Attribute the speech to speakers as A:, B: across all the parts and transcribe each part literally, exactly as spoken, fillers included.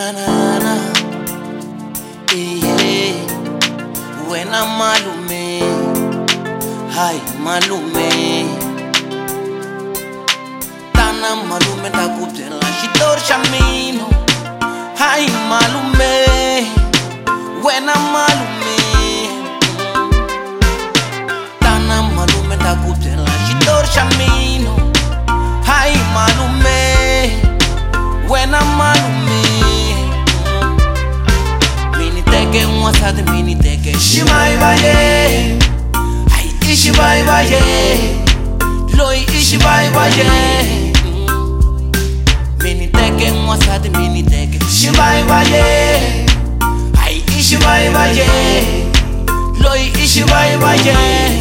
A: na na na, yeah. Wena malume, hai malume, tana malume takutela shitor shamino, hai malume, wena malume, tana malume takutela shitor shamino, hai malume, wena malume. Teke mwasade mini teke shimai baye, hai ishi bai baye, loi ishi bai baye. Mini teke mwasade mini teke shimai baye, hai ishi bai baye, loi ishi bai baye.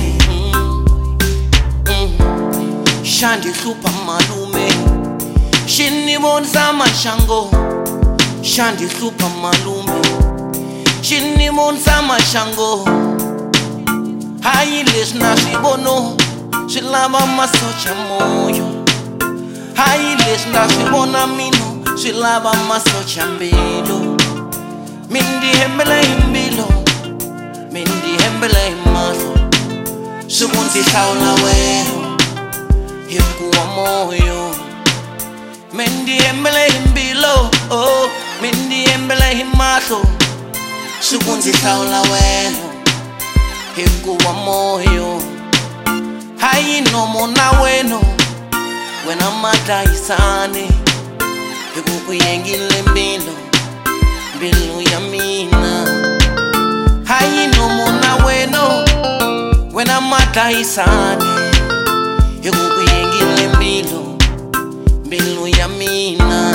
A: Shandi super malume, shini monza mashango. Shandi super malume, chini monza mashango. Hai lesna sibono, silaba masocha moyo. Hai lesna sibona mino, silaba masocha mbilo. Mindi hembele himbilo, mindi hembele himaso. Sumunti saula wero, hikuwa moyo. Mindi hembele himbilo, oh, mindi hembele himaso. Sukunzi saula weno, hikuwa moyo. Hai no mona weno, wena mata isane. Hiku yengile mbilo, mbilo ya mina. Hai no mona weno, wena mata isane. Hiku yengile mbilo, mbilo ya mina.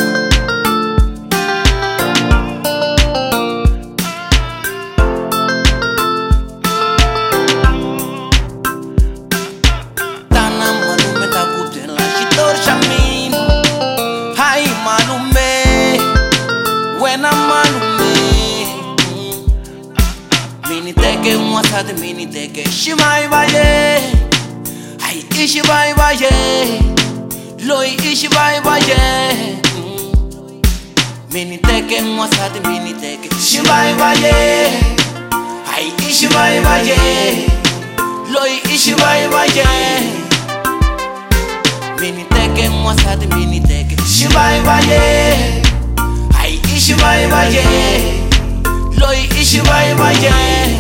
A: Wena malume, mini teke mwasade mini teke shimai baye, hai ishi bai baye, loi ishi bai baye. Mini teke mwasade mini teke shimai baye, hai ishi bai baye, loi ishi bai baye. Mini teke mwasade mini teke shimai baye, ishi bai baye, loi ishi bai baye.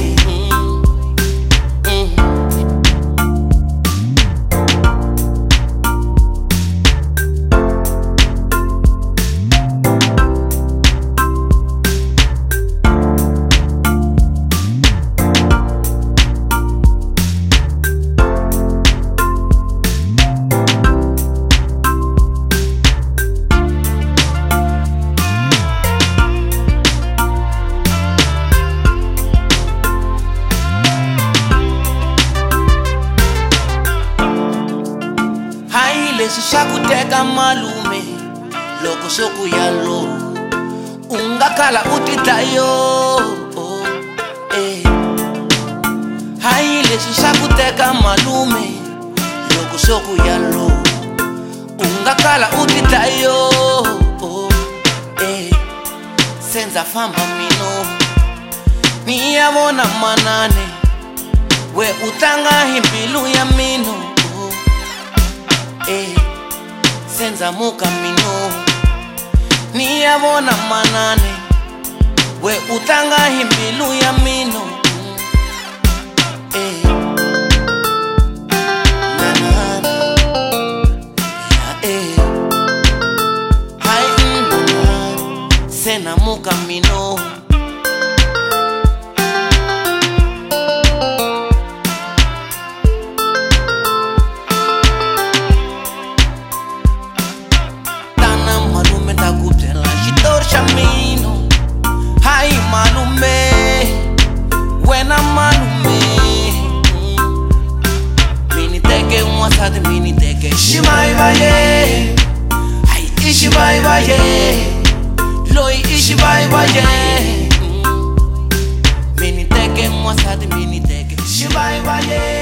A: Shakuteka malume, loko soku yalo, ungakala utitayo. Oh, eh. Hai lesi shakuteka malume, loko soku yalo, ungakala utitayo. Oh, eh. Senza famba mino, niyabona manane, we utanga himpilu ya mino. Oh, eh. Senza muka mino, niyabona manane, we utanga himbilu ya mino. Eh, na na na, ya eh, hai na na, sena muka mino. Shamino, hai malume, wena malume. Mini teke mwasade mini teke shimai baye, hai ishi bai baye, loi ishi bai baye. Mini teke mwasade mini teke shimai baye.